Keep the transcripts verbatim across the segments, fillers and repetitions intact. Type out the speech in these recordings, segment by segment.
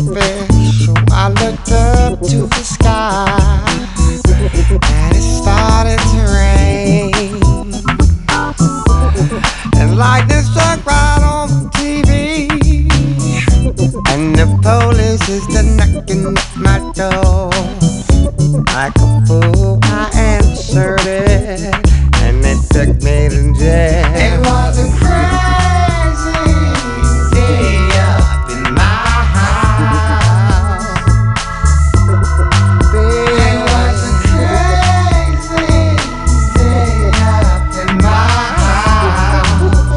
special. I looked up to the sky and it started to rain. And lightning struck right on the T V. And the police is knocking at my door. Like a fool, I answered it, and they took me to jail. It was a crazy day up in my house. Baby. It was a crazy day up in my house.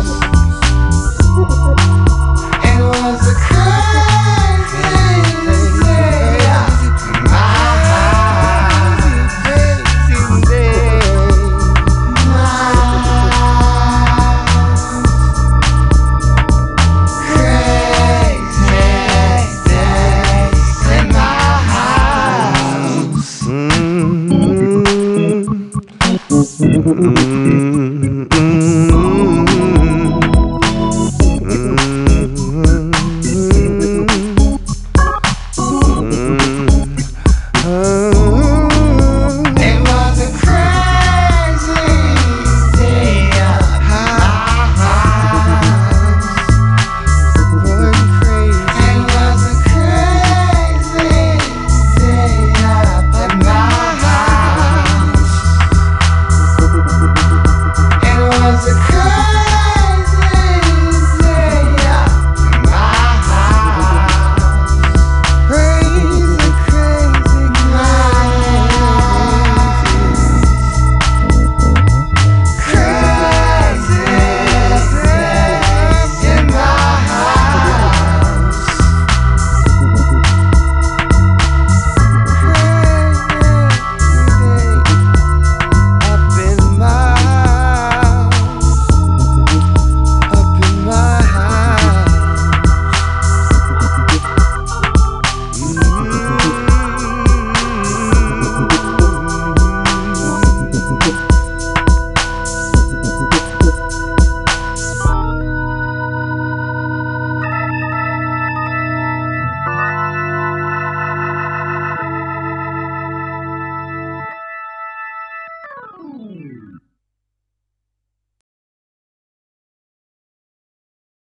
It was a crazy day up in my house. Crazy day. Mm-hmm. Mm-hmm.